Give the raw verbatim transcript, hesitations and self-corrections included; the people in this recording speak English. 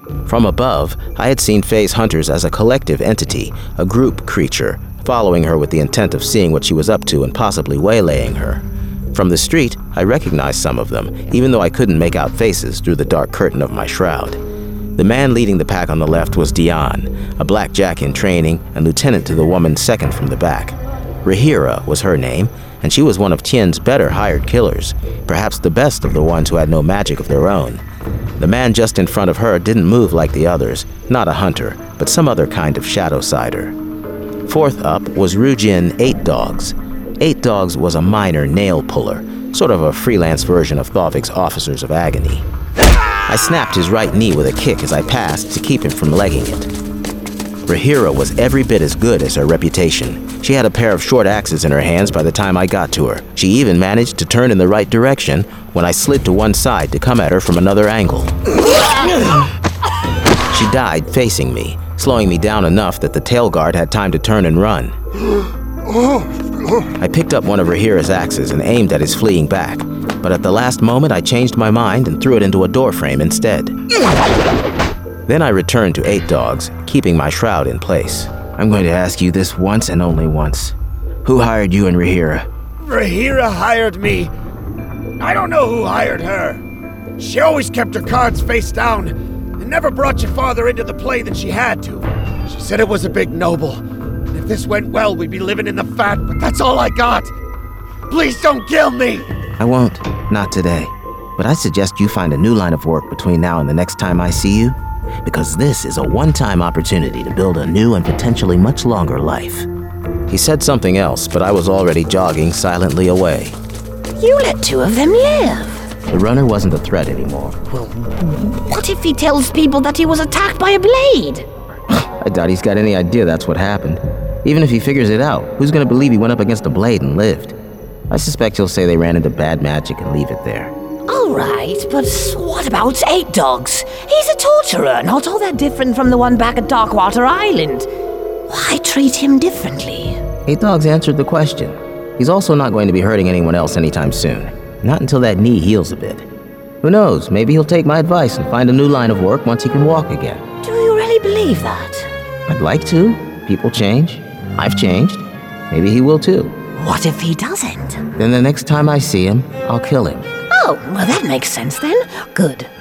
From above, I had seen Faye's hunters as a collective entity, a group creature, following her with the intent of seeing what she was up to and possibly waylaying her. From the street, I recognized some of them, even though I couldn't make out faces through the dark curtain of my shroud. The man leading the pack on the left was Dion, a blackjack in training and lieutenant to the woman second from the back. Rahira was her name, and she was one of Tien's better hired killers, perhaps the best of the ones who had no magic of their own. The man just in front of her didn't move like the others, not a hunter, but some other kind of shadow-sider. Fourth up was Rujin Eight Dogs. Eight Dogs was a minor nail puller, sort of a freelance version of Thalvik's Officers of Agony. I snapped his right knee with a kick as I passed to keep him from legging it. Rahira was every bit as good as her reputation. She had a pair of short axes in her hands by the time I got to her. She even managed to turn in the right direction when I slid to one side to come at her from another angle. She died facing me, slowing me down enough that the tail guard had time to turn and run. I picked up one of Rahira's axes and aimed at his fleeing back, but at the last moment I changed my mind and threw it into a doorframe instead. Then I returned to Eight Dogs, keeping my shroud in place. I'm going to ask you this once and only once. Who hired you and Rahira? Rahira hired me. I don't know who hired her. She always kept her cards face down and never brought your father into the play that she had to. She said it was a big noble. And if this went well, we'd be living in the fat, but that's all I got. Please don't kill me. I won't. Not today. But I suggest you find a new line of work between now and the next time I see you, because this is a one-time opportunity to build a new and potentially much longer life. He said something else, but I was already jogging silently away. You let two of them live. The runner wasn't a threat anymore. Well, what if he tells people that he was attacked by a blade? I doubt he's got any idea that's what happened. Even if he figures it out, who's going to believe he went up against a blade and lived? I suspect he'll say they ran into bad magic and leave it there. All right, but what about Eight Dogs? He's a torturer, not all that different from the one back at Darkwater Island. Why treat him differently? Eight Dogs answered the question. He's also not going to be hurting anyone else anytime soon. Not until that knee heals a bit. Who knows, maybe he'll take my advice and find a new line of work once he can walk again. Do you really believe that? I'd like to. People change. I've changed. Maybe he will too. What if he doesn't? Then the next time I see him, I'll kill him. Oh, well that makes sense then. Good.